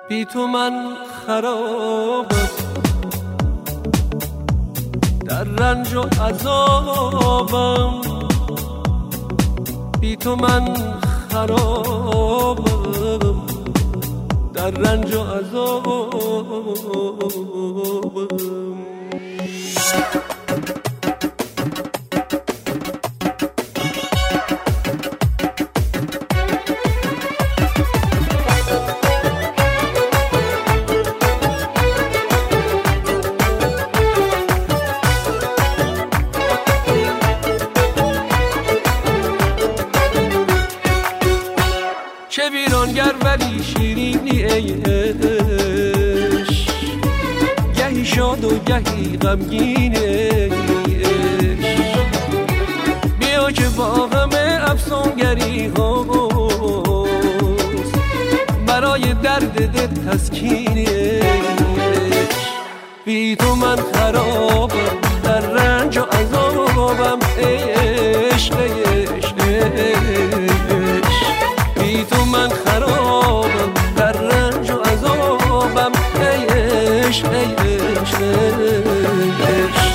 بی تو من خرابم، در رنج و عذابم. بی تو من خرابم، در رنج و عذابم. چه ویرانگر ولی شیرینی ای عشق، گهی شاد و گهی غمگین ای عشق. بیا که با غم افسونگری هاست، برای درد دل تسکین ای عشق. بی تو من خرابم، در رنج و عذابم ای عشق ای عشق ای عشق. بی تو من خرابم، در رنج و عذابم ای عشق ای عشق ای عشق.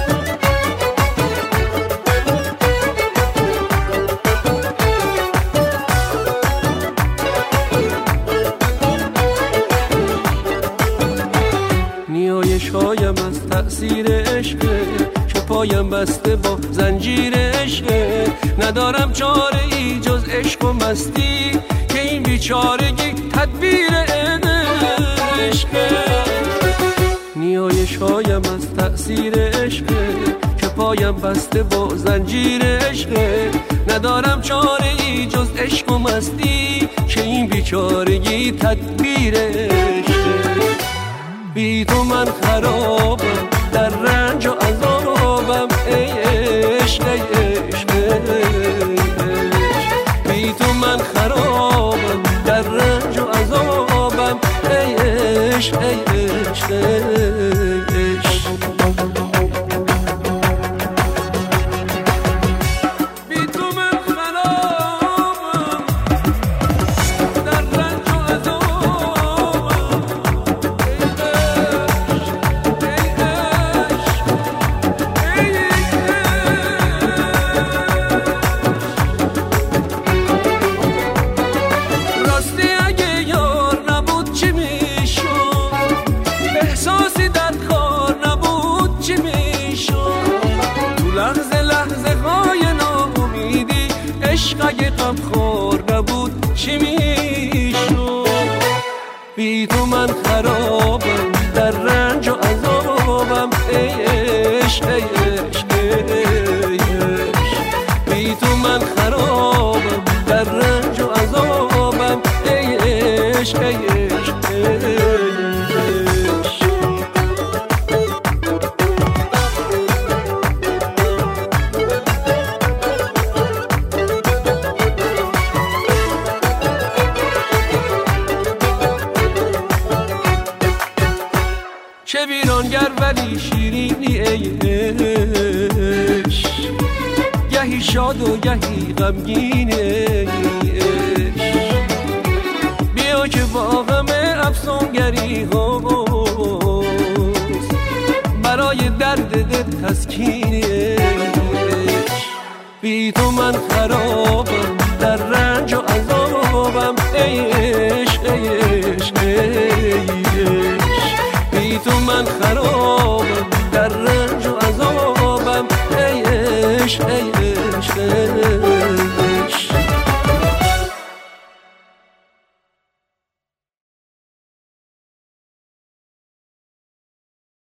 نیایش‌هایم از تأثیر عشق، که پایم بسته با زنجیر عشق. ندارم چاره ای جز عشق و مستی، که این بیچارگی تدبیر عشق. نیایش‌هایم از تأثیر عشق، که پایم بسته با زنجیر عشق. ندارم چاره ای جز عشق و مستی، که این بیچارگی تدبیر عشق. بی تو من خرابم، در رنج و عذابم ای عشق ای عشق ای عشق. بی تو من خرابم، در رنج و عذابم ای عشق ای عشق ای عشق. عشق اگه غمخوار نبود چی میشد؟ بی تو من خرابم، در رنج و عذابم ای عشق ای عشق ای عشق. بی تو من خرابم، در رنج و عذابم ای عشق ای عشق ای عشق. چه ویرانگر ولی شیرینی ای عشق، گهی شاد و گهی غمگین ای عشق. بیا که با غم افسونگری هاست، برای درد دل تسکین ای عشق. بی تو من خرابم، در رنج و عذابم ای عشق ای عشق ای عشق. بی تو من خرابم، در رنج و عذابم ای عشق ای عشق.